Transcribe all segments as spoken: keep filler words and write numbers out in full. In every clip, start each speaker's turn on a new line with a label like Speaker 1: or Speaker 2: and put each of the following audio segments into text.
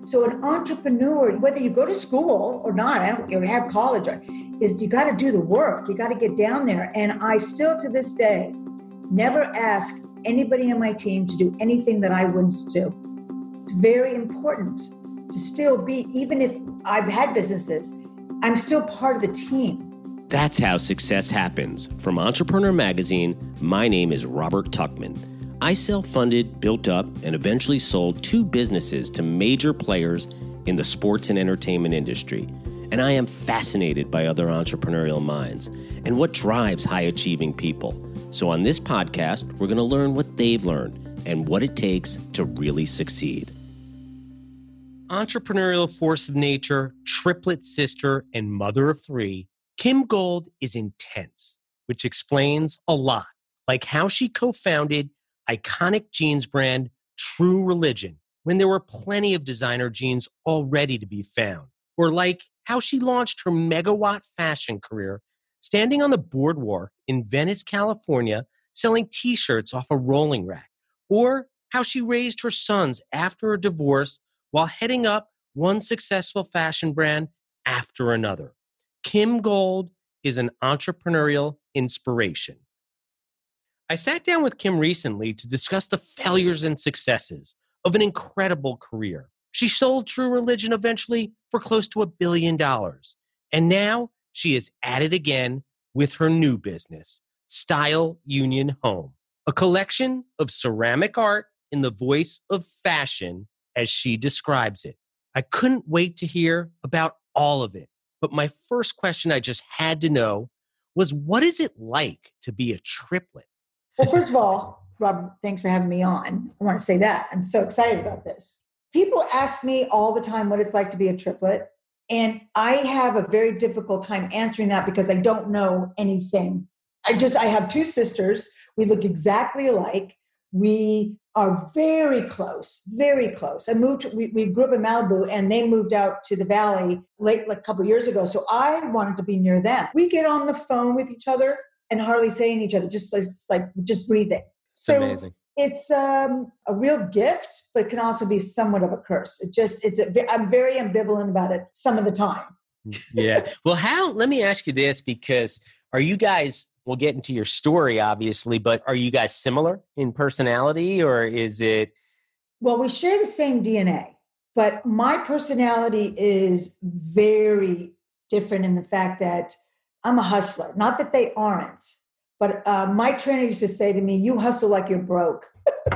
Speaker 1: So an entrepreneur, whether you go to school or not, I don't, or have college, is you got to do the work. You got to get down there. And I still, to this day, never ask anybody on my team to do anything that I wouldn't do. It's very important to still be, even if I've had businesses, I'm still part of the team.
Speaker 2: That's how success happens. From Entrepreneur Magazine, my name is Robert Tuchman. I self-funded, built up, and eventually sold two businesses to major players in the sports and entertainment industry. And I am fascinated by other entrepreneurial minds and what drives high-achieving people. So on this podcast, we're going to learn what they've learned and what it takes to really succeed. Entrepreneurial force of nature, triplet sister, and mother of three, Kim Gold is intense, which explains a lot, like how she co-founded iconic jeans brand True Religion when there were plenty of designer jeans already to be found, or like how she launched her megawatt fashion career standing on the boardwalk in Venice, California, selling t-shirts off a rolling rack, or how she raised her sons after a divorce while heading up one successful fashion brand after another. Kim Gold is an entrepreneurial inspiration. I sat down with Kim recently to discuss the failures and successes of an incredible career. She sold True Religion eventually for close to a billion dollars. And now she is at it again with her new business, Style Union Home, a collection of ceramic art in the voice of fashion, as she describes it. I couldn't wait to hear about all of it. But my first question I just had to know was, what is it like to be a triplet?
Speaker 1: Well, first of all, Robert, thanks for having me on. I want to say that. I'm so excited about this. People ask me all the time what it's like to be a triplet. And I have a very difficult time answering that because I don't know anything. I just, I have two sisters. We look exactly alike. We are very close, very close. I moved, to, we, we grew up in Malibu and they moved out to the Valley late, like a couple of years ago. So I wanted to be near them. We get on the phone with each other and hardly saying each other, just it's like just breathing. So
Speaker 2: amazing.
Speaker 1: It's um, a real gift, but it can also be somewhat of a curse. It just, it's, a, I'm very ambivalent about it some of the time.
Speaker 2: Yeah. Well, how, let me ask you this, because are you guys, we'll get into your story obviously, but are you guys similar in personality or is it?
Speaker 1: Well, we share the same D N A, but my personality is very different in the fact that I'm a hustler. Not that they aren't, but uh, my trainer used to say to me, you hustle like you're broke.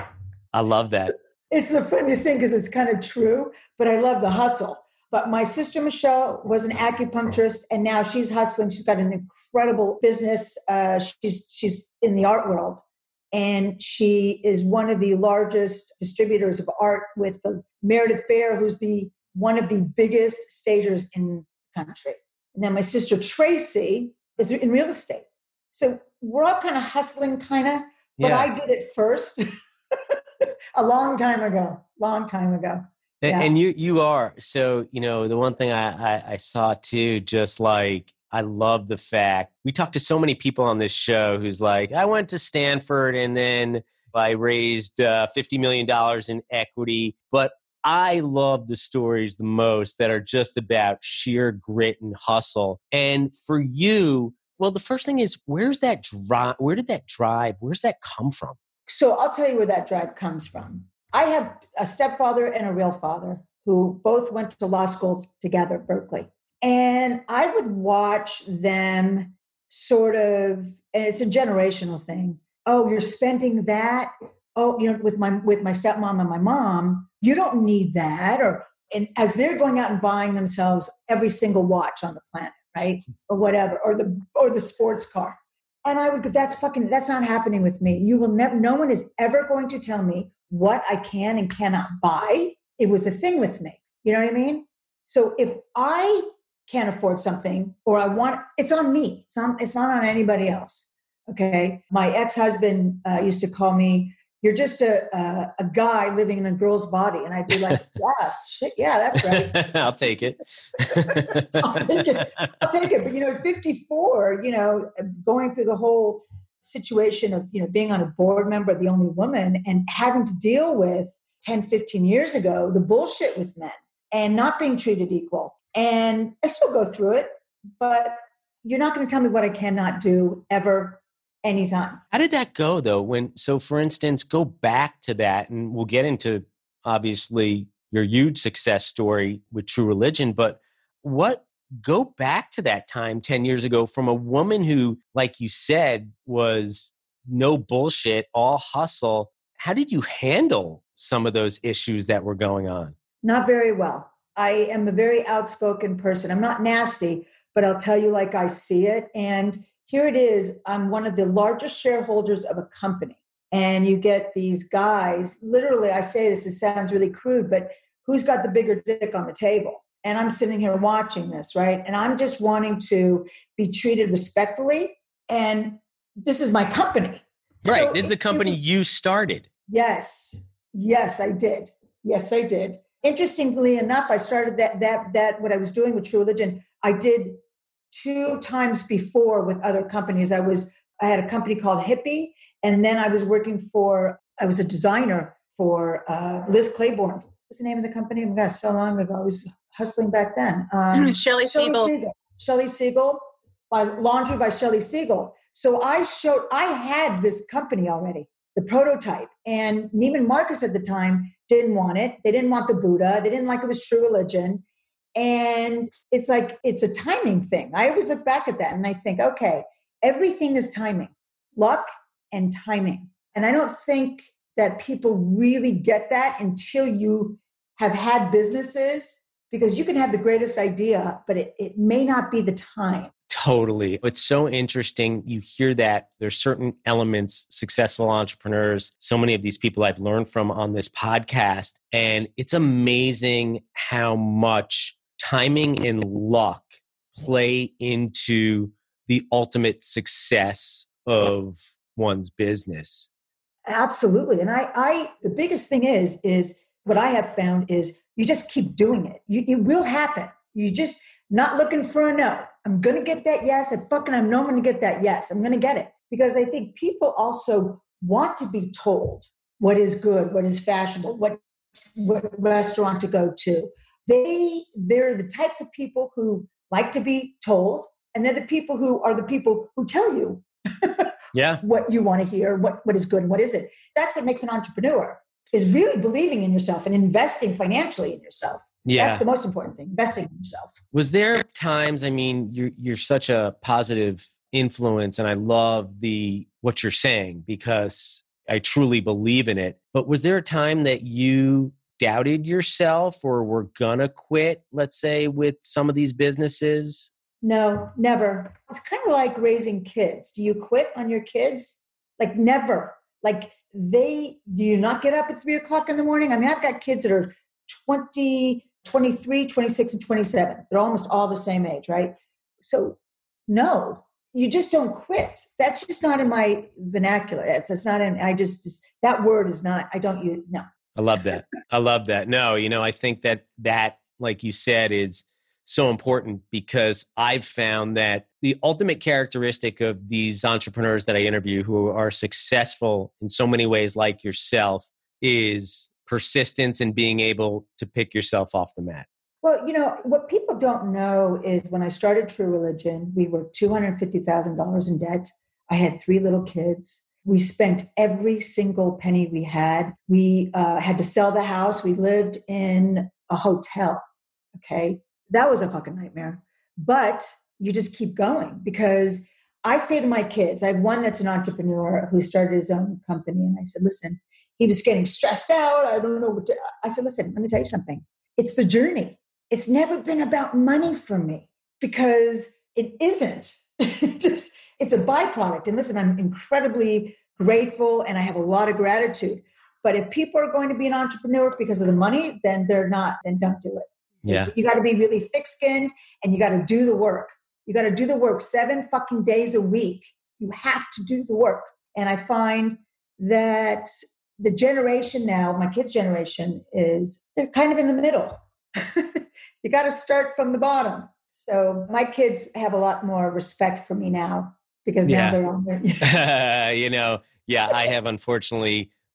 Speaker 2: I love that.
Speaker 1: It's the funniest thing because it's kind of true, but I love the hustle. But my sister, Michelle, was an acupuncturist, and now she's hustling. She's got an incredible business. Uh, she's, she's in the art world, and she is one of the largest distributors of art with the Meredith Bear, who's the one of the biggest stagers in the country. And then my sister Tracy is in real estate. So we're all kind of hustling, kind of, but yeah. I did it first a long time ago, long time ago.
Speaker 2: And,
Speaker 1: yeah.
Speaker 2: and you you are. So, you know, the one thing I, I, I saw too, just like, I love the fact, we talked to so many people on this show who's like, I went to Stanford and then I raised uh, fifty million dollars in equity, but I love the stories the most that are just about sheer grit and hustle. And for you, well, the first thing is, where's that drive? Where did that drive? Where's that come from?
Speaker 1: So I'll tell you where that drive comes from. I have a stepfather and a real father who both went to law school together at Berkeley. And I would watch them sort of, and it's a generational thing. Oh, you're spending that. Oh, you know, with my with my stepmom and my mom, you don't need that. Or and as they're going out and buying themselves every single watch on the planet, right? Or whatever, or the or the sports car. And I would go, that's fucking, that's not happening with me. You will never, no one is ever going to tell me what I can and cannot buy. It was a thing with me. You know what I mean? So if I can't afford something or I want, it's on me. It's on, it's not on anybody else. Okay. My ex-husband uh, used to call me, you're just a, a a guy living in a girl's body. And I'd be like, yeah, shit, yeah, that's right.
Speaker 2: I'll take it.
Speaker 1: I'll take it. I'll take it. But, you know, at fifty-four, you know, going through the whole situation of, you know, being on a board member, the only woman, and having to deal with ten, fifteen years ago, the bullshit with men. and not being treated equal. And I still go through it, but you're not going to tell me what I cannot do ever, anytime.
Speaker 2: How did that go though? When, so for instance, go back to that and we'll get into obviously your huge success story with True Religion, but what, go back to that time ten years ago from a woman who, like you said, was no bullshit, all hustle. How did you handle some of those issues that were going on?
Speaker 1: Not very well. I am a very outspoken person. I'm not nasty, but I'll tell you like I see it. And here it is. I'm one of the largest shareholders of a company. And you get these guys, literally, I say this, it sounds really crude, but who's got the bigger dick on the table? And I'm sitting here watching this, right? And I'm just wanting to be treated respectfully. And this is my company.
Speaker 2: Right.
Speaker 1: So
Speaker 2: this is the company
Speaker 1: it,
Speaker 2: you started.
Speaker 1: Yes. Yes, I did. Yes, I did. Interestingly enough, I started that, that, that, what I was doing with True Religion, I did two times before with other companies. I was, I had a company called Hippie, and then I was working for, I was a designer for uh, Liz Claiborne. What's the name of the company? Oh my gosh, so long ago. I was hustling back then. Um,
Speaker 3: Shelley Siegel.
Speaker 1: Shelley Siegel, by Laundry by Shelley Siegel. So I showed, I had this company already, the prototype. And Neiman Marcus at the time didn't want it. They didn't want the Buddha. They didn't like it was True Religion. And it's like, it's a timing thing. I always look back at that and I think, okay, everything is timing, luck and timing. And I don't think that people really get that until you have had businesses, because you can have the greatest idea, but it, it may not be the time.
Speaker 2: Totally. It's so interesting. You hear that there's certain elements, successful entrepreneurs, so many of these people I've learned from on this podcast. And it's amazing how much timing and luck play into the ultimate success of one's business.
Speaker 1: Absolutely. And I, I, the biggest thing is, is what I have found is you just keep doing it. You, it will happen. You just not looking for a no. I'm going to get that yes. I fucking, I know I'm going to get that yes. I'm going to get it. Because I think people also want to be told what is good, what is fashionable, what, what restaurant to go to. They, they're the types of people who like to be told, and they're the people who are the people who tell you
Speaker 2: yeah.
Speaker 1: what you want to hear, what, what is good and what isn't. That's what makes an entrepreneur, is really believing in yourself and investing financially in yourself.
Speaker 2: Yeah.
Speaker 1: That's the most important thing, investing in yourself.
Speaker 2: Was there times, I mean, you're, you're such a positive influence and I love the, what you're saying because I truly believe in it. But was there a time that you doubted yourself or were gonna quit, let's say, with some of these businesses?
Speaker 1: No, never. It's kind of like raising kids. Do you quit on your kids? Like never. Like they, do you not get up at three o'clock in the morning? I mean, I've got kids that are twenty, twenty-three, twenty-six, and twenty-seven. They're almost all the same age, right? So no, you just don't quit. That's just not in my vernacular. It's, it's not in, I just, just, that word is not, I don't use, no.
Speaker 2: I love that. I love that. No, you know, I think that that, like you said, is so important because I've found that the ultimate characteristic of these entrepreneurs that I interview who are successful in so many ways like yourself is persistence and being able to pick yourself off the mat.
Speaker 1: Well, you know, what people don't know is when I started True Religion, we were two hundred fifty thousand dollars in debt. I had three little kids. We spent every single penny we had. We uh, had to sell the house. We lived in a hotel. Okay. That was a fucking nightmare. But you just keep going because I say to my kids, I have one that's an entrepreneur who started his own company. And I said, listen, he was getting stressed out. I don't know what to, I said, listen, let me tell you something. It's the journey. It's never been about money for me because it isn't. Just, it's a byproduct. And listen, I'm incredibly grateful and I have a lot of gratitude. But if people are going to be an entrepreneur because of the money, then they're not, then don't do it.
Speaker 2: Yeah.
Speaker 1: You got to be really thick-skinned and you got to do the work. You got to do the work seven fucking days a week. You have to do the work. And I find that the generation now, my kids' generation, is they're kind of in the middle. You got to start from the bottom. So my kids have a lot more respect for me now because
Speaker 2: yeah.
Speaker 1: now they're on there.
Speaker 2: You know, yeah, I have unfortunately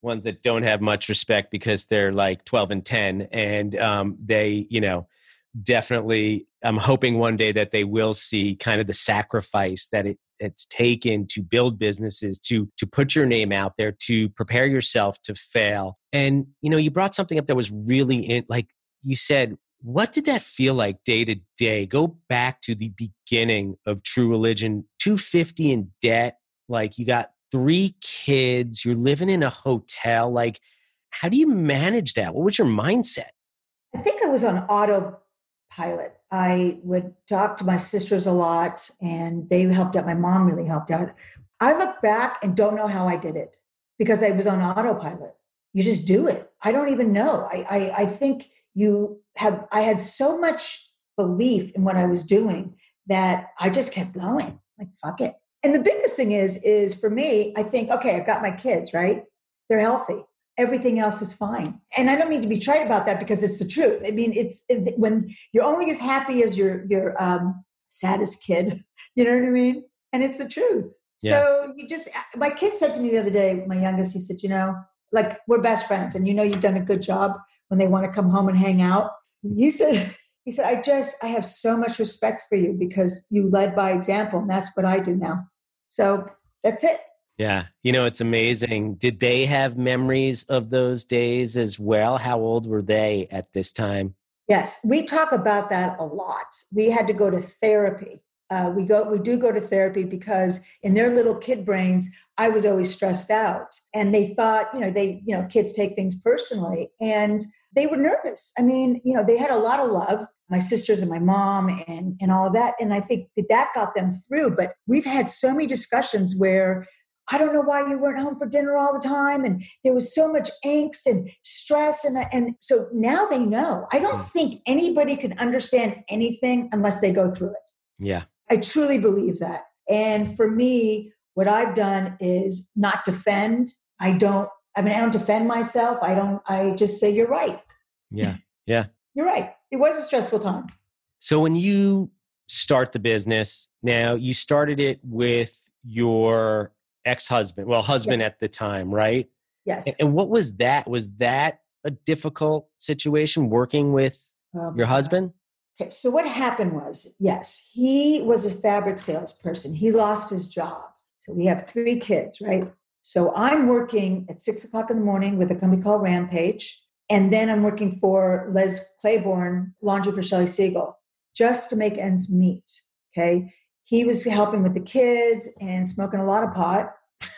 Speaker 2: ones that don't have much respect because they're like twelve and ten. And um, they, you know, definitely, I'm hoping one day that they will see kind of the sacrifice that it, it's taken to build businesses, to to put your name out there, to prepare yourself to fail. And, you know, you brought something up that was really, in, like you said, what did that feel like day to day? Go back to the beginning of True Religion, two hundred fifty in debt, like you got three kids, you're living in a hotel. Like, how do you manage that? What was your mindset?
Speaker 1: I think I was on autopilot. I would talk to my sisters a lot and they helped out. My mom really helped out. I look back and don't know how I did it because I was on autopilot. You just do it. I don't even know. I, I, I think you have, I had so much belief in what I was doing that I just kept going, like, fuck it. And the biggest thing is, is for me, I think, okay, I've got my kids, right? They're healthy. Everything else is fine. And I don't mean to be trite about that because it's the truth. I mean, it's it, when you're only as happy as your, your um, saddest kid, you know what I mean? And it's the truth. Yeah. So you just, my kid said to me the other day, my youngest, he said, you know, like, we're best friends and you know, you've done a good job when they want to come home and hang out. He said, he said, I just, I have so much respect for you because you led by example and that's what I do now. So that's it.
Speaker 2: Yeah. You know, it's amazing. Did they have memories of those days as well? How old were they at this time?
Speaker 1: Yes. We talk about that a lot. We had to go to therapy. Uh, we go, we do go to therapy because in their little kid brains, I was always stressed out and they thought, you know, they, you know, kids take things personally and they were nervous. I mean, you know, they had a lot of love, my sisters and my mom and, and all of that. And I think that, that got them through, but we've had so many discussions where I don't know why you weren't home for dinner all the time. And there was so much angst and stress. And, and so now they know. I don't mm. think anybody can understand anything unless they go through it.
Speaker 2: Yeah.
Speaker 1: I truly believe that. And for me, what I've done is not defend. I don't, I mean, I don't defend myself. I don't, I just say, you're right.
Speaker 2: Yeah. Yeah.
Speaker 1: You're right. It was a stressful time.
Speaker 2: So when you start the business, now you started it with your ex-husband, well, husband yes. at the time, right?
Speaker 1: Yes.
Speaker 2: And what was that? Was that a difficult situation working with oh, your husband?
Speaker 1: Okay, so what happened was, yes, he was a fabric salesperson. He lost his job. So we have three kids, right? So I'm working at six o'clock in the morning with a company called Rampage. And then I'm working for Les Claiborne, Laundry for Shelley Siegel, just to make ends meet, okay? He was helping with the kids and smoking a lot of pot.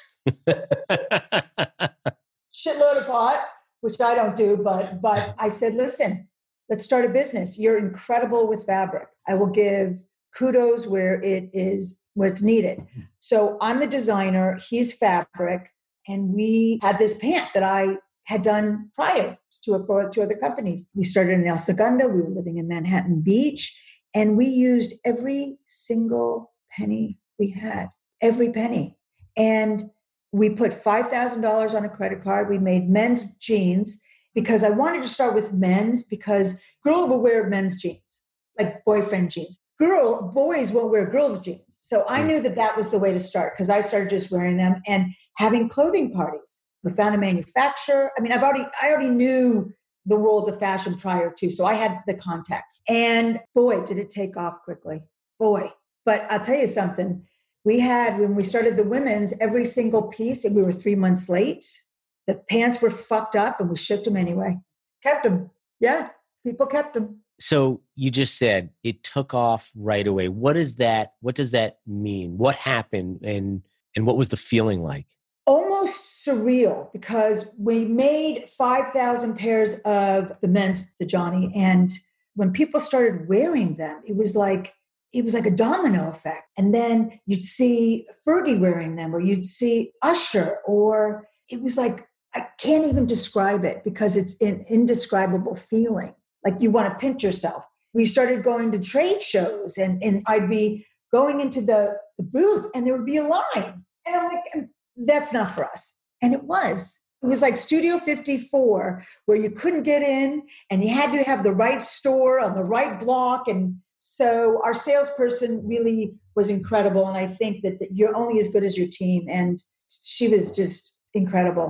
Speaker 1: Shitload of pot, which I don't do, but but I said, listen, let's start a business. You're incredible with fabric. I will give kudos where it is, where it's needed. So I'm the designer, he's fabric, and we had this pant that I had done prior to a, for two other companies. We started in El Segundo, we were living in Manhattan Beach, and we used every single penny we had, every penny. And we put five thousand dollars on a credit card. We made men's jeans because I wanted to start with men's because girls will wear men's jeans, like boyfriend jeans. Girl, boys won't wear girls' jeans. So I knew that that was the way to start because I started just wearing them and having clothing parties. We found a manufacturer. I mean, I've already, I already knew the world of fashion prior to, so I had the contacts. And boy, did it take off quickly. Boy. But I'll tell you something. We had, when we started the women's, every single piece, and we were three months late. The pants were fucked up and we shipped them anyway. Kept them. Yeah, people kept them.
Speaker 2: So you just said it took off right away. What is that? What does that mean? What happened and and what was the feeling like?
Speaker 1: Almost surreal because we made five thousand pairs of the men's, the Johnny. And when people started wearing them, it was like, it was like a domino effect. And then you'd see Fergie wearing them, or you'd see Usher, or it was like, I can't even describe it because it's an indescribable feeling. Like you want to pinch yourself. We started going to trade shows and, and I'd be going into the, the booth and there would be a line. And I'm like, that's not for us. And it was. It was like Studio fifty-four where you couldn't get in and you had to have the right store on the right block. And so our salesperson really was incredible. And I think that, that you're only as good as your team. And she was just incredible.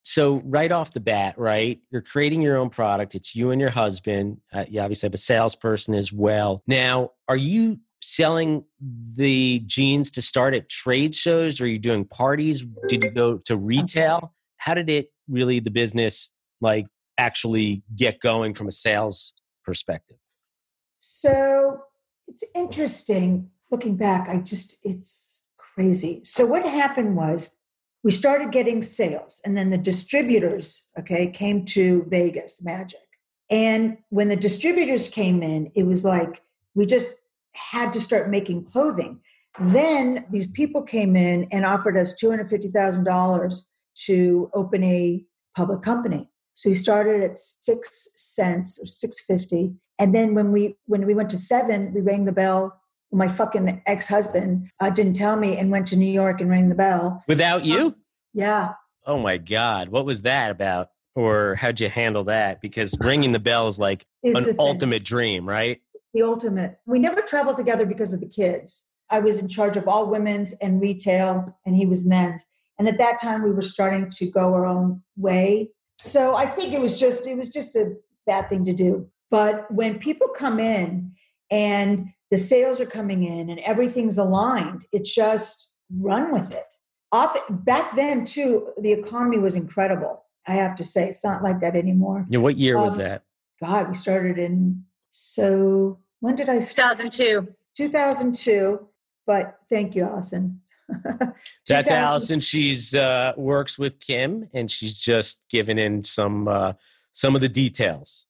Speaker 2: So right off the bat, right, you're creating your own product. It's you and your husband. Uh, you obviously have a salesperson as well. Now, are you selling the jeans to start at trade shows? Are you doing parties? Did you go to retail? How did it really, the business, like actually get going from a sales perspective?
Speaker 1: So it's interesting looking back. I just, it's crazy. So what happened was we started getting sales, and then the distributors, okay, came to Vegas, Magic. And when the distributors came in, it was like we just had to start making clothing. Then these people came in and offered us two hundred fifty thousand dollars to open a public company. So we started at six cents or six fifty. And then when we when we went to seven, we rang the bell. My fucking ex-husband uh, didn't tell me and went to New York and rang the bell.
Speaker 2: Without you?
Speaker 1: Um, yeah.
Speaker 2: Oh my God. What was that about? Or how'd you handle that? Because ringing the bell is like
Speaker 1: Is
Speaker 2: an ultimate dream, right?
Speaker 1: The ultimate. We never traveled together because of the kids. I was in charge of all women's and retail, and he was men's. And at that time, we were starting to go our own way. So I think it was just it was just a bad thing to do. But when people come in and the sales are coming in and everything's aligned, it's just run with it. Often, back then, too, the economy was incredible. I have to say, it's not like that anymore.
Speaker 2: Yeah, what year um, was that?
Speaker 1: God, we started in, so when did I start?
Speaker 3: two thousand two.
Speaker 1: two thousand two, but thank you, Allison.
Speaker 2: That's Allison. She's uh, works with Kim, and she's just given in some uh, some of the details.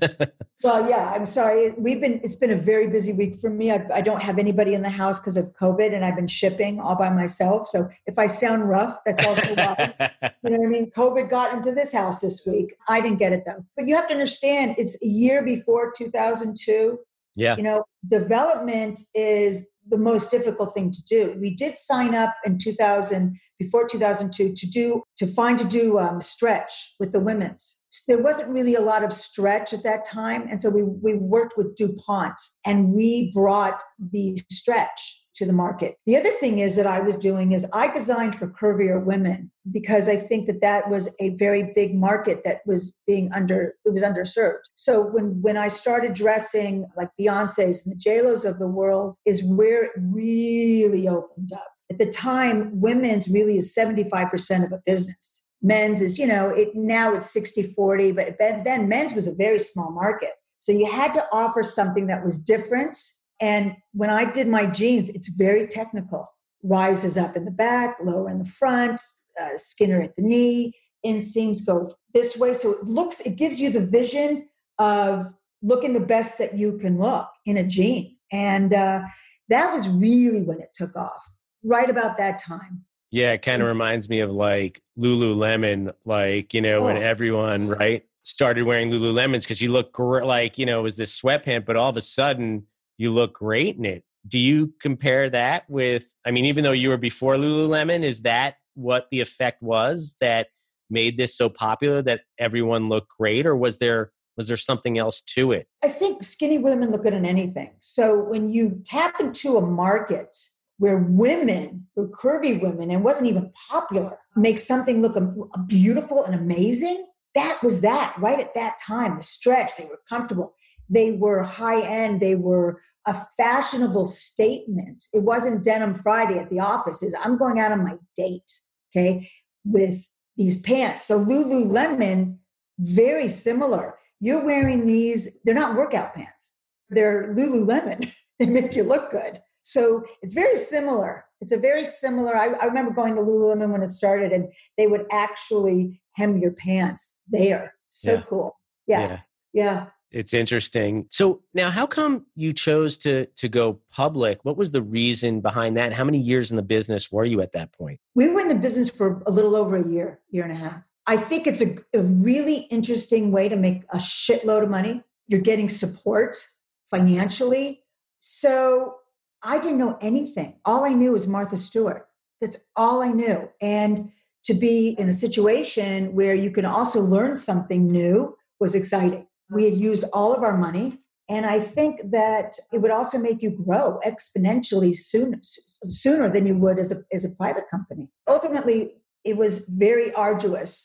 Speaker 1: Well, yeah, I'm sorry. We've been, it's been a very busy week for me. I, I don't have anybody in the house because of COVID, and I've been shipping all by myself. So if I sound rough, that's also why. You know what I mean? COVID got into this house this week. I didn't get it though. But you have to understand, it's a year before two thousand two.
Speaker 2: Yeah.
Speaker 1: You know, development is the most difficult thing to do. We did sign up in two thousand, before two thousand two, to do, to find to do um, stretch with the women's. There wasn't really a lot of stretch at that time. And so we, we worked with DuPont, and we brought the stretch to the market. The other thing is that I was doing is I designed for curvier women, because I think that that was a very big market that was being under, it was underserved. So when, when I started dressing like Beyonce's and the J-Lo's of the world is where it really opened up. At the time, women's really is seventy-five percent of a business. Men's is, you know, it now it's sixty forty, but then men's was a very small market. So you had to offer something that was different. And when I did my jeans, it's very technical. Rises up in the back, lower in the front, uh, skinner at the knee, inseams go this way. So it looks, it gives you the vision of looking the best that you can look in a jean. And uh, that was really when it took off, right about that time.
Speaker 2: Yeah, it kind of reminds me of like Lululemon, like, you know, oh. when everyone, right, started wearing Lululemons because you look great, like, you know, it was this sweatpant, but all of a sudden you look great in it. Do you compare that with, I mean, even though you were before Lululemon, is that what the effect was that made this so popular that everyone looked great, or was there was there something else to it?
Speaker 1: I think skinny women look good in anything. So when you tap into a market where women, or curvy women, and wasn't even popular, make something look a, a beautiful and amazing, that was that right at that time. The stretch, they were comfortable. They were high end. They were a fashionable statement. It wasn't Denim Friday at the office. Is I'm going out on my date, okay, with these pants. So Lululemon, very similar. You're wearing these, they're not workout pants. They're Lululemon. They make you look good. So it's very similar. It's a very similar, I, I remember going to Lululemon when it started, and they would actually hem your pants there. So
Speaker 2: yeah.
Speaker 1: cool. Yeah. yeah. Yeah.
Speaker 2: It's interesting. So now how come you chose to to go public? What was the reason behind that? How many years in the business were you at that point?
Speaker 1: We were in the business for a little over a year, year and a half. I think it's a, a really interesting way to make a shitload of money. You're getting support financially. So I didn't know anything. All I knew was Martha Stewart. That's all I knew. And to be in a situation where you can also learn something new was exciting. We had used all of our money. And I think that it would also make you grow exponentially sooner, sooner than you would as a, as a private company. Ultimately, it was very arduous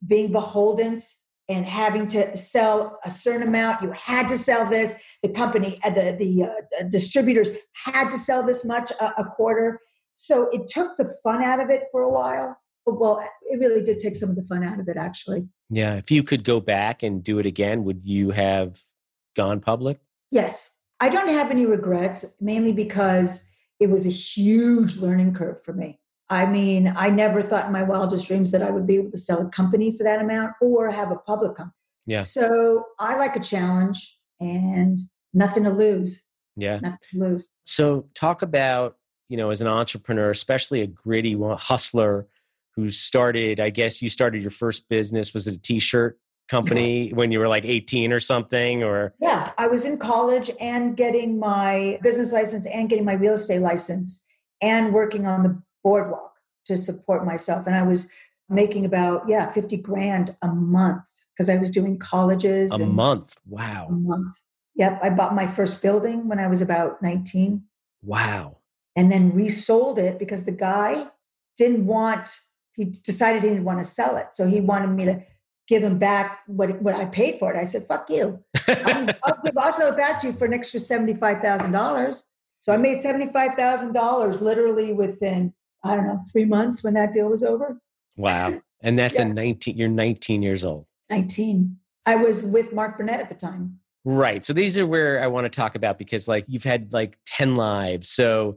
Speaker 1: being beholden and having to sell a certain amount. You had to sell this. The company, uh, the, the uh, distributors had to sell this much a, a quarter. So it took the fun out of it for a while. Well, it really did take some of the fun out of it, actually.
Speaker 2: Yeah. If you could go back and do it again, would you have gone public?
Speaker 1: Yes. I don't have any regrets, mainly because it was a huge learning curve for me. I mean, I never thought in my wildest dreams that I would be able to sell a company for that amount or have a public company.
Speaker 2: Yeah.
Speaker 1: So I like a challenge and nothing to lose.
Speaker 2: Yeah.
Speaker 1: Nothing to lose.
Speaker 2: So talk about, you know, as an entrepreneur, especially a gritty hustler who started, I guess you started your first business, was it a t-shirt company when you were like eighteen or something? Or
Speaker 1: yeah, I was in college and getting my business license and getting my real estate license and working on the boardwalk to support myself. And I was making about, yeah, fifty grand a month because I was doing colleges.
Speaker 2: A month. Wow.
Speaker 1: A month. Yep. I bought my first building when I was about nineteen.
Speaker 2: Wow.
Speaker 1: And then resold it because the guy didn't want, he decided he didn't want to sell it. So he wanted me to give him back what, what I paid for it. I said, fuck you. I'm, I'll, give, I'll sell it back to you for an extra seventy-five thousand dollars. So I made seventy-five thousand dollars literally within, I don't know, three months when that deal was over.
Speaker 2: Wow. And that's
Speaker 1: yeah.
Speaker 2: a nineteen, you're nineteen years old.
Speaker 1: nineteen. I was with Mark Burnett at the time.
Speaker 2: Right. So these are where I want to talk about because like you've had like ten lives. So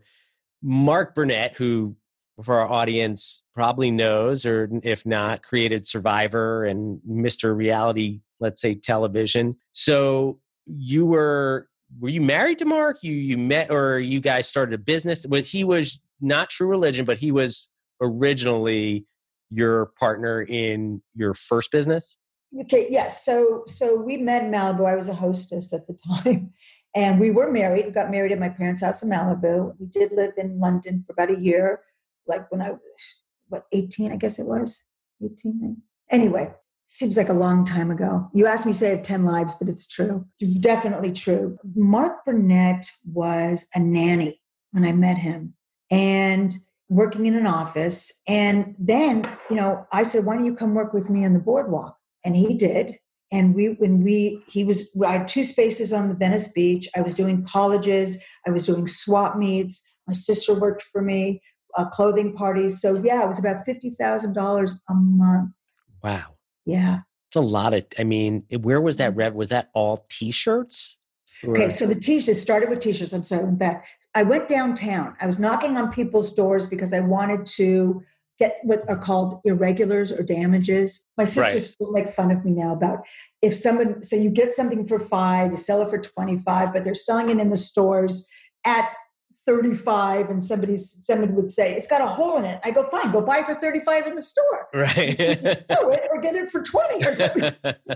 Speaker 2: Mark Burnett, who for our audience probably knows, or if not, created Survivor and Mister Reality, let's say television. So you were, were you married to Mark? You you met, or you guys started a business? But he was not True Religion, but he was originally your partner in your first business?
Speaker 1: Okay, yes. So so we met in Malibu. I was a hostess at the time. And we were married. We got married at my parents' house in Malibu. We did live in London for about a year, like when I was, what, eighteen, I guess it was? eighteen? Anyway, seems like a long time ago. You asked me to say I have ten lives, but it's true. It's definitely true. Mark Burnett was a nanny when I met him and working in an office. And then, you know, I said, why don't you come work with me on the boardwalk? And he did. And we, when we, he was, I had two spaces on the Venice Beach. I was doing colleges. I was doing swap meets. My sister worked for me, uh, clothing parties. So yeah, it was about fifty thousand dollars a month.
Speaker 2: Wow.
Speaker 1: Yeah.
Speaker 2: It's a lot of, I mean, where was that rev? Was that all t-shirts? Or?
Speaker 1: Okay. So the t-shirts started with t-shirts. I'm sorry, I went back. I went downtown. I was knocking on people's doors because I wanted to get what are called irregulars or damages. My sisters
Speaker 2: Right.
Speaker 1: still make fun of me now about if someone, so you get something for five, you sell it for twenty-five, but they're selling it in the stores at thirty-five, and somebody, somebody would say, it's got a hole in it. I go, fine, go buy it for thirty-five in the store.
Speaker 2: Right.
Speaker 1: Sell it or get it for twenty or something.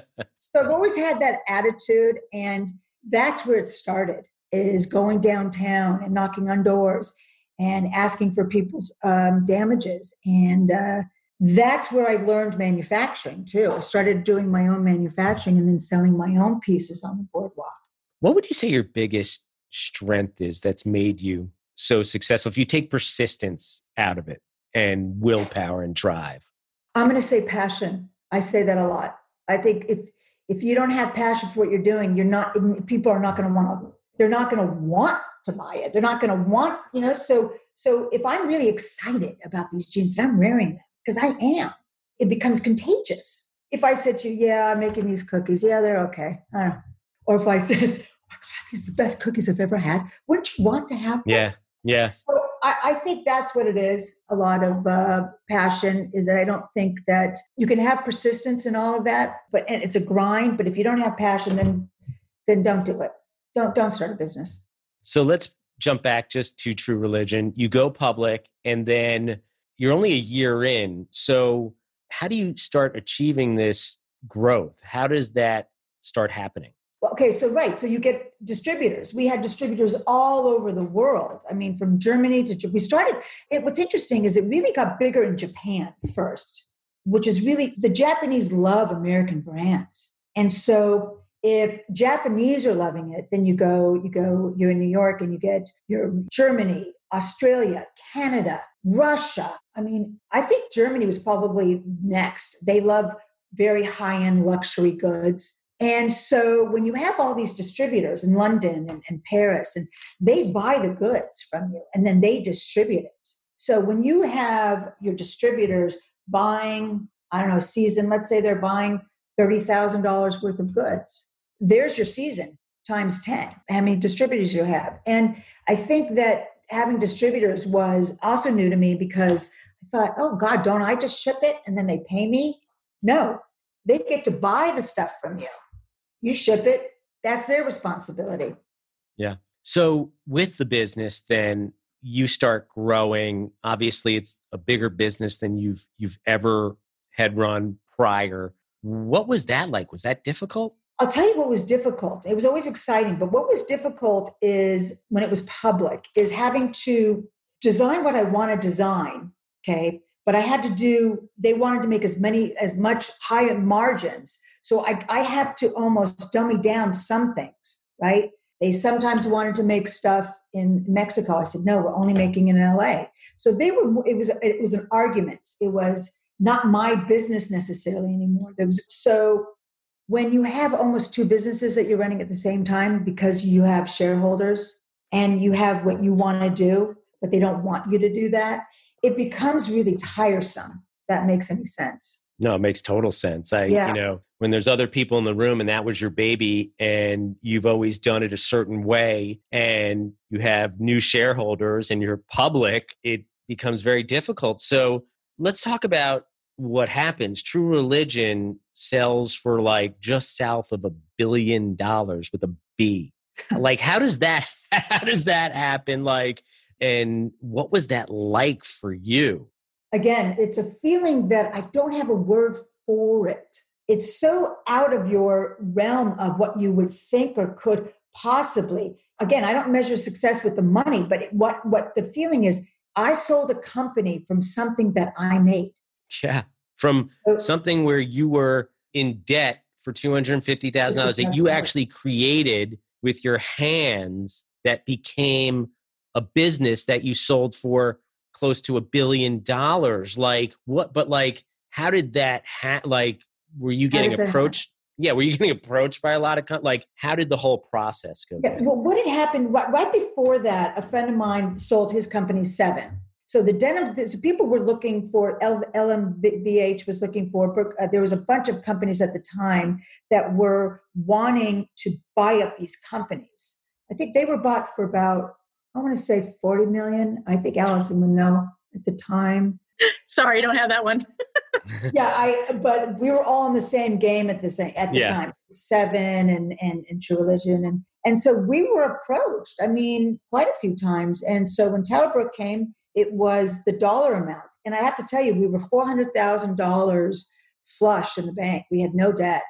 Speaker 1: So I've always had that attitude, and that's where it started, is going downtown and knocking on doors and asking for people's um, damages. And uh, that's where I learned manufacturing too. I started doing my own manufacturing and then selling my own pieces on the boardwalk.
Speaker 2: What would you say your biggest strength is that's made you so successful? If you take persistence out of it and willpower and drive.
Speaker 1: I'm going to say passion. I say that a lot. I think if if you don't have passion for what you're doing, you're not, people are not going to want to, they're not going to want to buy it. They're not going to want, you know, so, so if I'm really excited about these jeans and I'm wearing them, because I am, it becomes contagious. If I said to you, yeah, I'm making these cookies. Yeah, they're okay. I don't know. Or if I said, oh my God, these are the best cookies I've ever had. Wouldn't you want to have them?
Speaker 2: Yeah. Yes.
Speaker 1: So I, I think that's what it is. A lot of uh, passion is that I don't think that you can have persistence and all of that, but and it's a grind. But if you don't have passion, then then don't do it. Don't don't start a business.
Speaker 2: So let's jump back just to True Religion. You go public and then you're only a year in. So how do you start achieving this growth? How does that start happening?
Speaker 1: Well, okay, so right. So you get distributors. We had distributors all over the world. I mean, from Germany to, we started, it, what's interesting is it really got bigger in Japan first, which is really, the Japanese love American brands. And so if Japanese are loving it, then you go, you go, you're in New York and you get your Germany, Australia, Canada, Russia. I mean, I think Germany was probably next. They love very high-end luxury goods. And so when you have all these distributors in London and, and Paris, and they buy the goods from you and then they distribute it. So when you have your distributors buying, I don't know, season, let's say they're buying thirty thousand dollars worth of goods, there's your season times ten, how many distributors you have. And I think that having distributors was also new to me because I thought, oh God, don't I just ship it and then they pay me? No, they get to buy the stuff from you. You ship it, that's their responsibility.
Speaker 2: Yeah. So with the business, then you start growing. Obviously, it's a bigger business than you've you've ever had run prior. What was that like? Was that difficult?
Speaker 1: I'll tell you what was difficult. It was always exciting, but what was difficult is when it was public, is having to design what I want to design, okay? But I had to do, they wanted to make as many, as much higher margins. So I, I have to almost dummy down some things, right? They sometimes wanted to make stuff in Mexico. I said, no, we're only making it in L A. So they were, it was, it was an argument. It was not my business necessarily anymore. There was, so when you have almost two businesses that you're running at the same time because you have shareholders and you have what you want to do, but they don't want you to do that, it becomes really tiresome. If that makes any sense.
Speaker 2: No, it makes total sense. I,
Speaker 1: Yeah.
Speaker 2: you know, when there's other people in the room and that was your baby and you've always done it a certain way and you have new shareholders and you're public, it becomes very difficult. So let's talk about what happens. True Religion sells for like just south of a billion dollars with a B. Like, how does that, how does that happen? Like, and what was that like for you?
Speaker 1: Again, it's a feeling that I don't have a word for it. It's so out of your realm of what you would think or could possibly. Again, I don't measure success with the money, but it, what, what the feeling is, I sold a company from something that I made.
Speaker 2: Yeah. From
Speaker 1: So,
Speaker 2: something where you were in debt for two hundred fifty thousand dollars that you actually created with your hands that became a business that you sold for close to a billion dollars. Like what, but like, how did that ha- like, were you getting approached? Yeah. Were you getting approached by a lot of, com- like, how did the whole process go?
Speaker 1: Yeah, well, what had happened right, right before that, a friend of mine sold his company Seven. So the denim, so people were looking for, L M V H was looking for, uh, there was a bunch of companies at the time that were wanting to buy up these companies. I think they were bought for about, I want to say forty million. I think Allison would know at the time.
Speaker 3: Sorry, I don't have that one.
Speaker 1: yeah, I. But we were all in the same game at the same at the
Speaker 2: yeah.
Speaker 1: time. Seven and, and and True Religion, and and so we were approached. I mean, quite a few times. And so when TowerBrook came, it was the dollar amount, and I have to tell you, we were four hundred thousand dollars flush in the bank. We had no debt,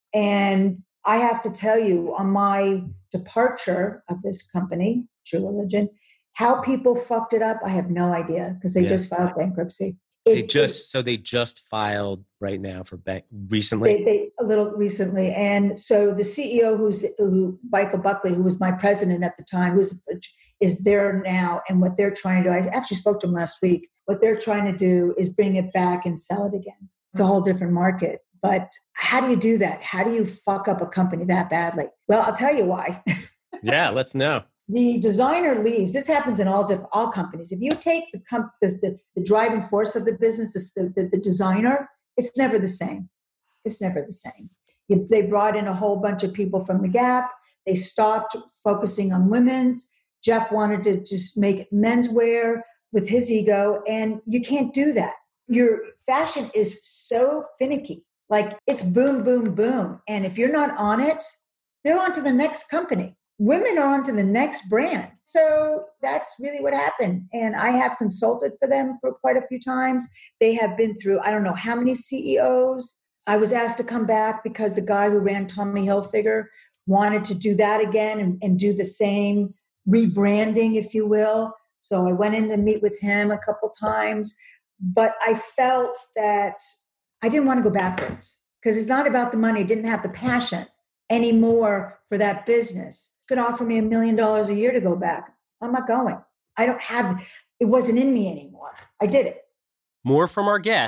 Speaker 1: and I have to tell you, on my departure of this company, True Religion, how people fucked it up, I have no idea because they yeah. just filed bankruptcy.
Speaker 2: It, they just it, so they just filed right now for bank recently.
Speaker 1: They, they a little recently, and so the C E O, who's who Michael Buckley, who was my president at the time, who's is there now, and what they're trying to do. I actually spoke to him last week. What they're trying to do is bring it back and sell it again. It's a whole different market. But how do you do that? How do you fuck up a company that badly? Well, I'll tell you why.
Speaker 2: Yeah, let's know.
Speaker 1: The designer leaves. This happens in all different all companies. If you take the comp, this, the, the driving force of the business, this, the, the, the designer, it's never the same. It's never the same. You, they brought in a whole bunch of people from the Gap. They stopped focusing on women's. Jeff wanted to just make menswear with his ego, and you can't do that. Your fashion is so finicky. Like it's boom, boom, boom. And if you're not on it, they're on to the next company. Women are on to the next brand. So that's really what happened. And I have consulted for them for quite a few times. They have been through, I don't know how many C E Os. I was asked to come back because the guy who ran Tommy Hilfiger wanted to do that again and, and do the same rebranding, if you will. So I went in to meet with him a couple times. But I felt that I didn't want to go backwards because it's not about the money. I didn't have the passion anymore for that business. Could offer me a million dollars a year to go back. I'm not going. I don't have, it wasn't in me anymore. I did it.
Speaker 2: More from our guest,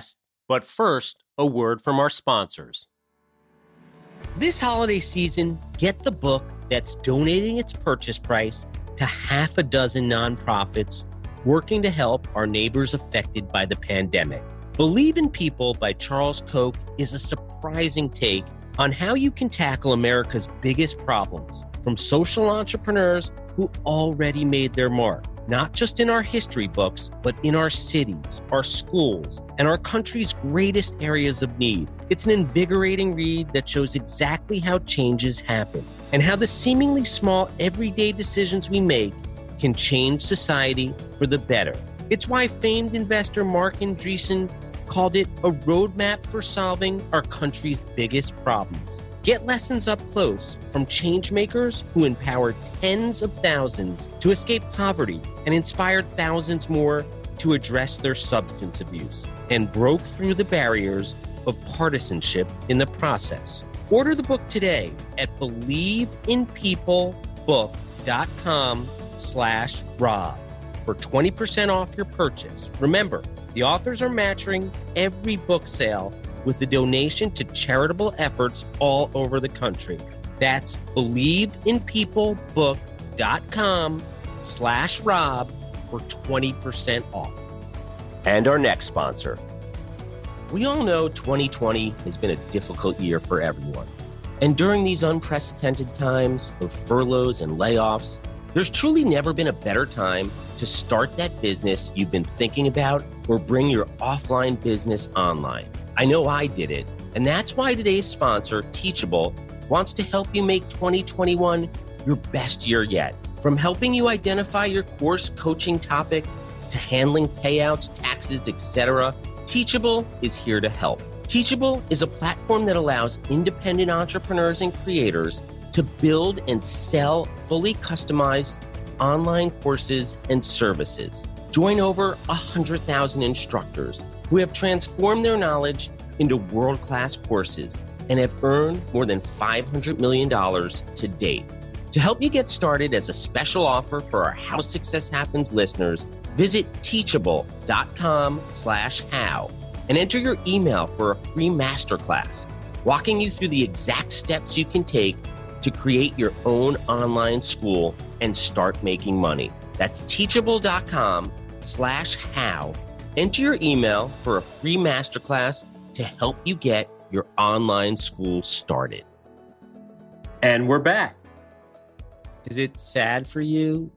Speaker 2: But first, a word from our sponsors. This holiday season, get the book that's donating its purchase price to half a dozen nonprofits working to help our neighbors affected by the pandemic. Believe in People by Charles Koch is a surprising take on how you can tackle America's biggest problems from social entrepreneurs who already made their mark, not just in our history books, but in our cities, our schools, and our country's greatest areas of need. It's an invigorating read that shows exactly how changes happen and how the seemingly small everyday decisions we make can change society for the better. It's why famed investor Mark Andreessen called it a roadmap for solving our country's biggest problems. Get lessons up close from changemakers who empowered tens of thousands to escape poverty and inspired thousands more to address their substance abuse and broke through the barriers of partisanship in the process. Order the book today at believeinpeoplebook.com slash Rob for twenty percent off your purchase. Remember, the authors are matching every book sale with a donation to charitable efforts all over the country. That's believeinpeoplebook.com slash Rob for twenty percent off. And our next sponsor. We all know twenty twenty has been a difficult year for everyone. And during these unprecedented times of furloughs and layoffs, there's truly never been a better time to start that business you've been thinking about or bring your offline business online. I know I did it, and that's why today's sponsor, Teachable, wants to help you make twenty twenty-one your best year yet. From helping you identify your course coaching topic to handling payouts, taxes, et cetera, Teachable is here to help. Teachable is a platform that allows independent entrepreneurs and creators to build and sell fully customized online courses and services. Join over one hundred thousand instructors who have transformed their knowledge into world-class courses and have earned more than five hundred million dollars to date. To help you get started as a special offer for our How Success Happens listeners, visit teachable.com slash how and enter your email for a free masterclass, walking you through the exact steps you can take to create your own online school and start making money. That's teachable.com slash how. Enter your email for a free masterclass to help you get your online school started. And we're back. Is it sad for you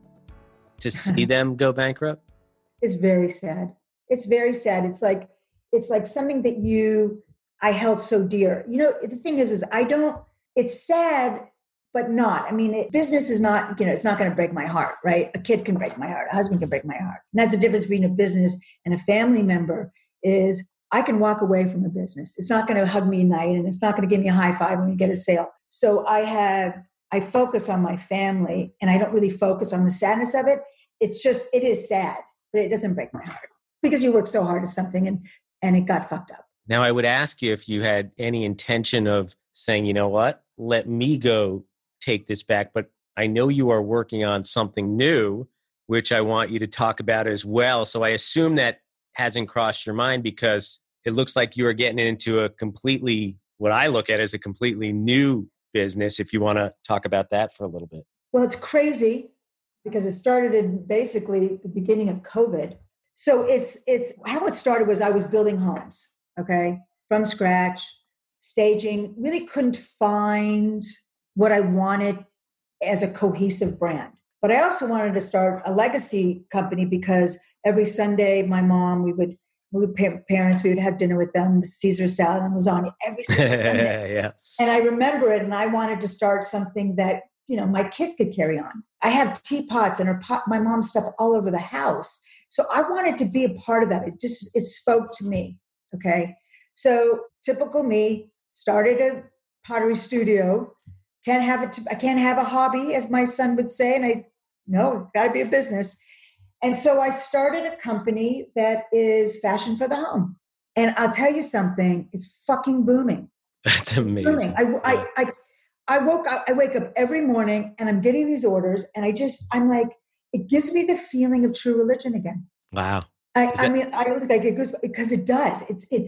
Speaker 2: to see them go bankrupt?
Speaker 1: It's very sad. It's very sad. It's like, it's like something that you, I held so dear. You know, the thing is, is I don't, it's sad, but not. I mean, it, business is not, you know, it's not going to break my heart, right? A kid can break my heart. A husband can break my heart. And that's the difference between a business and a family member is I can walk away from a business. It's not going to hug me at night and it's not going to give me a high five when we get a sale. So I have, I focus on my family and I don't really focus on the sadness of it. It's just, it is sad, but it doesn't break my heart because you work so hard at something and, and it got fucked up.
Speaker 2: Now, I would ask you if you had any intention of saying, you know what, let me go take this back. But I know you are working on something new, which I want you to talk about as well. So I assume that hasn't crossed your mind because it looks like you are getting into a completely, what I look at as a completely new business, if you want to talk about that for a little bit.
Speaker 1: Well, it's crazy because it started in basically the beginning of COVID. So it's it's how it started was I was building homes, okay, from scratch, staging, really couldn't find what I wanted as a cohesive brand. But I also wanted to start a legacy company because every Sunday, my mom, we would, we would parents, we would have dinner with them, Caesar salad and lasagna every single Sunday.
Speaker 2: Yeah.
Speaker 1: And I remember it, and I wanted to start something that, you know, my kids could carry on. I have teapots and her pot, my mom's stuff all over the house. So I wanted to be a part of that. It just, it spoke to me. Okay. So typical me, started a pottery studio. Can't have it. I can't have a hobby, as my son would say. And I, no, got to be a business. And so I started a company that is fashion for the home. And I'll tell you something, it's fucking booming.
Speaker 2: That's amazing.
Speaker 1: Booming. I, yeah. I, I, I woke up, I wake up every morning and I'm getting these orders and I just, I'm like, it gives me the feeling of true religion again.
Speaker 2: Wow.
Speaker 1: I,
Speaker 2: that-
Speaker 1: I mean, I look like it goes because it does. It's, it's,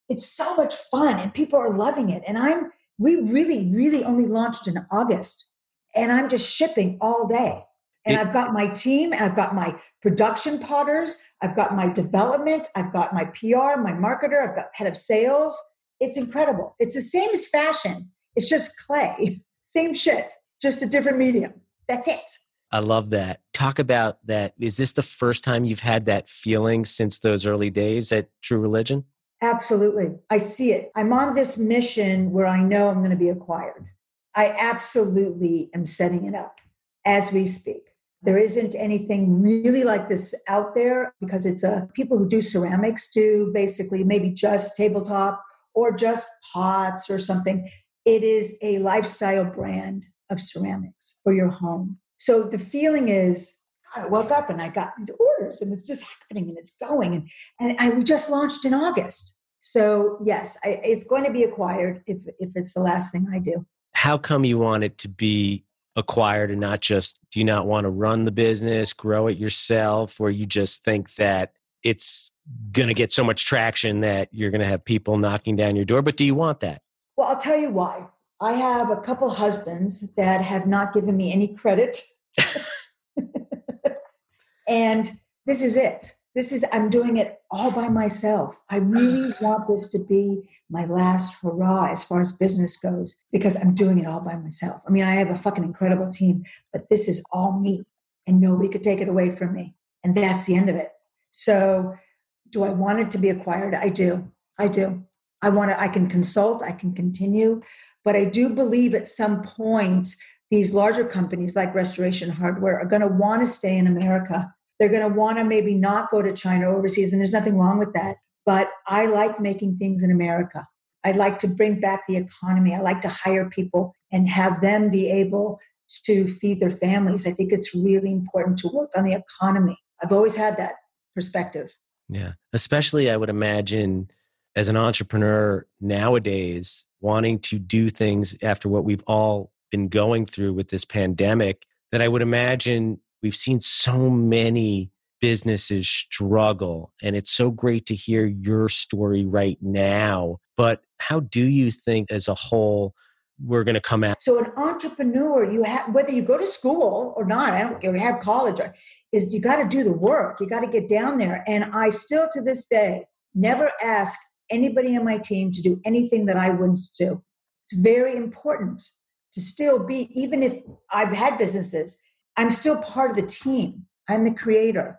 Speaker 1: it's so much fun and people are loving it. And I'm, we really, really only launched in August and I'm just shipping all day. And
Speaker 2: It-
Speaker 1: I've got my team, I've got my production potters, I've got my development, I've got my P R, my marketer, I've got head of sales. It's incredible. It's the same as fashion. It's just clay, same shit, just a different medium. That's it.
Speaker 2: I love that. Talk about that. Is this the first time you've had that feeling since those early days at True Religion?
Speaker 1: Absolutely. I see it. I'm on this mission where I know I'm going to be acquired. I absolutely am setting it up as we speak. There isn't anything really like this out there because it's a people who do ceramics do basically maybe just tabletop or just pots or something. It is a lifestyle brand of ceramics for your home. So the feeling is, I woke up and I got these orders and it's just happening and it's going. And, and I, we just launched in August. So yes, I, it's going to be acquired if, if it's the last thing I do.
Speaker 2: How come you want it to be acquired and not just, do you not want to run the business, grow it yourself, or you just think that it's going to get so much traction that you're going to have people knocking down your door? But do you want that?
Speaker 1: Well, I'll tell you why. I have a couple husbands that have not given me any credit. And this is it. This is, I'm doing it all by myself. I really want this to be my last hurrah as far as business goes, because I'm doing it all by myself. I mean, I have a fucking incredible team, but this is all me and nobody could take it away from me. And that's the end of it. So do I want it to be acquired? I do. I do. I want to, I can consult, I can continue, but I do believe at some point, these larger companies like Restoration Hardware are going to want to stay in America. They're going to want to maybe not go to China overseas, and there's nothing wrong with that. But I like making things in America. I like to bring back the economy. I like to hire people and have them be able to feed their families. I think it's really important to work on the economy. I've always had that perspective.
Speaker 2: Yeah. Especially, I would imagine, as an entrepreneur nowadays, wanting to do things after what we've all been going through with this pandemic, that I would imagine we've seen so many businesses struggle. And it's so great to hear your story right now. But how do you think as a whole we're going to come out?
Speaker 1: So an entrepreneur, you have, whether you go to school or not, I don't care, you have college, is you got to do the work. You got to get down there. And I still to this day never ask anybody on my team to do anything that I wouldn't do. It's very important to still be, even if I've had businesses, I'm still part of the team. I'm the creator.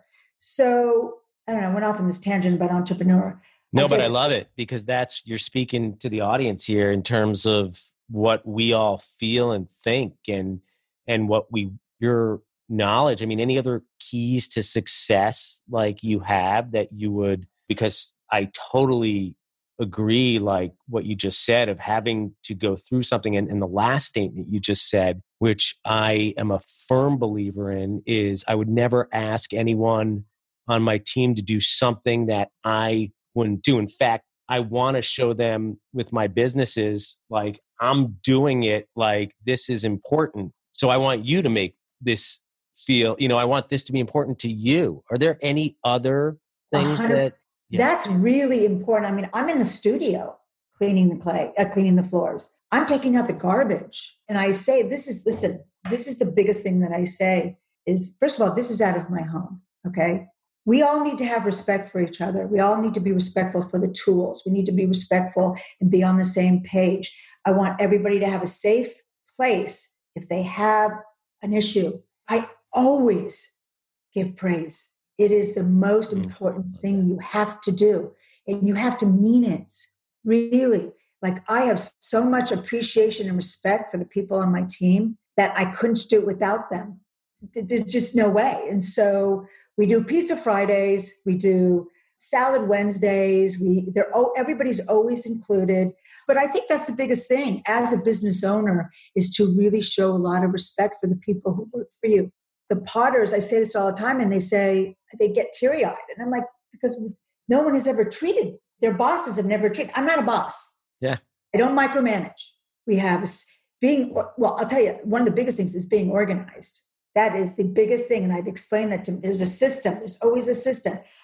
Speaker 1: So I don't know, I went off on this tangent about entrepreneur.
Speaker 2: No,
Speaker 1: I
Speaker 2: but
Speaker 1: just,
Speaker 2: I love it because that's, you're speaking to the audience here in terms of what we all feel and think and, and what we, your knowledge. I mean, any other keys to success like you have that you would, because I totally agree, like what you just said of having to go through something. And, and the last statement you just said, which I am a firm believer in, is I would never ask anyone on my team to do something that I wouldn't do. In fact, I want to show them with my businesses, like I'm doing it, like this is important. So I want you to make this feel, you know, I want this to be important to you. Are there any other things
Speaker 1: one hundred
Speaker 2: that... Yeah.
Speaker 1: That's really important. I mean, I'm in the studio cleaning the clay, uh, cleaning the floors. I'm taking out the garbage. And I say, this is, listen, this is the biggest thing that I say is, first of all, this is out of my home. Okay. We all need to have respect for each other. We all need to be respectful for the tools. We need to be respectful and be on the same page. I want everybody to have a safe place if they have an issue. I always give praise. It is the most important thing you have to do. And you have to mean it, really. Like I have so much appreciation and respect for the people on my team that I couldn't do it without them. There's just no way. And so we do pizza Fridays, we do salad Wednesdays. We they're oh, everybody's always included. But I think that's the biggest thing as a business owner is to really show a lot of respect for the people who work for you. The potters, I say this all the time, and they say they get teary-eyed. And I'm like, because no one has ever treated, their bosses have never treated. I'm not a boss.
Speaker 2: Yeah.
Speaker 1: I don't micromanage. We have being, well, I'll tell you, one of the biggest things is being organized. That is the biggest thing. And I've explained that to them. There's a system. There's always a system.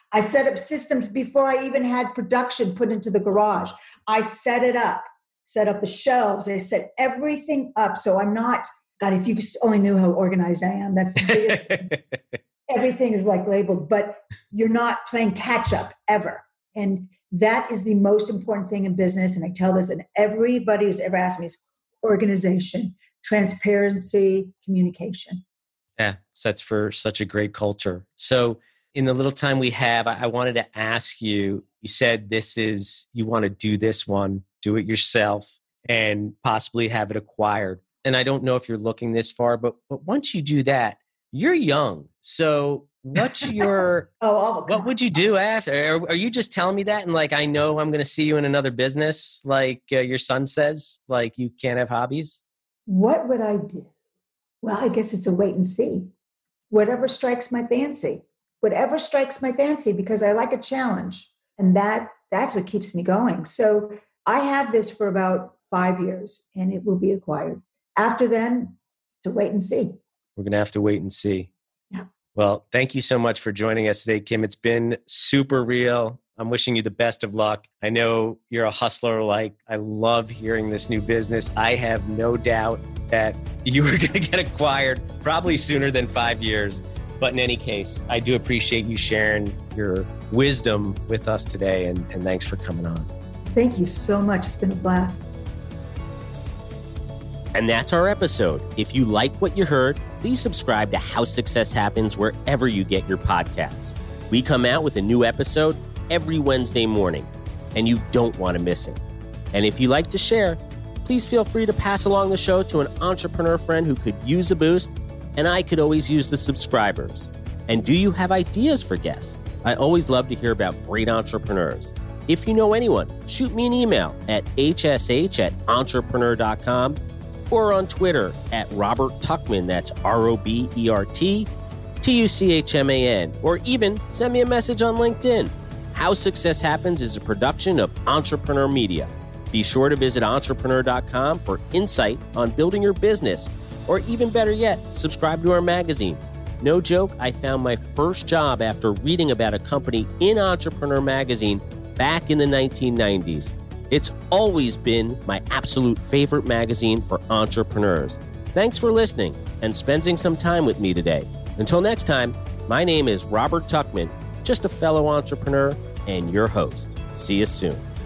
Speaker 1: I set up systems before I even had production put into the garage. I set it up, set up the shelves. I set everything up. So I'm not, God, if you only knew how organized I am, that's the biggest. Everything is like labeled, but you're not playing catch up ever. And that is the most important thing in business. And I tell this, and everybody who's ever asked me is organization, transparency, communication.
Speaker 2: Yeah, sets for such a great culture. So in the little time we have, I wanted to ask you, you said this is, you want to do this one, do it yourself and possibly have it acquired. And I don't know if you're looking this far, but but once you do that, you're young. So what's your,
Speaker 1: oh,
Speaker 2: what would you do after? Are, are you just telling me that? And like, I know I'm going to see you in another business. Like uh, your son says, like you can't have hobbies.
Speaker 1: What would I do? Well, I guess it's a wait and see. Whatever strikes my fancy, whatever strikes my fancy, because I like a challenge. And that that's what keeps me going. So I have this for about five years and it will be acquired. After then, it's a wait and see.
Speaker 2: We're going to have to wait and see.
Speaker 1: Yeah.
Speaker 2: Well, thank you so much for joining us today, Kim. It's been super real. I'm wishing you the best of luck. I know you're a hustler. Like, I love hearing this new business. I have no doubt that you are going to get acquired probably sooner than five years. But in any case, I do appreciate you sharing your wisdom with us today. And, and thanks for coming on.
Speaker 1: Thank you so much. It's been a blast.
Speaker 2: And that's our episode. If you like what you heard, please subscribe to How Success Happens wherever you get your podcasts. We come out with a new episode every Wednesday morning, and you don't want to miss it. And if you like to share, please feel free to pass along the show to an entrepreneur friend who could use a boost, and I could always use the subscribers. And do you have ideas for guests? I always love to hear about great entrepreneurs. If you know anyone, shoot me an email at h s h at entrepreneur dot com or on Twitter at Robert Tuchman, that's R O B E R T T U C H M A N, or even send me a message on LinkedIn. How Success Happens is a production of Entrepreneur Media. Be sure to visit entrepreneur dot com for insight on building your business, or even better yet, subscribe to our magazine. No joke, I found my first job after reading about a company in Entrepreneur Magazine back in the nineteen nineties. It's always been my absolute favorite magazine for entrepreneurs. Thanks for listening and spending some time with me today. Until next time, my name is Robert Tuchman, just a fellow entrepreneur and your host. See you soon.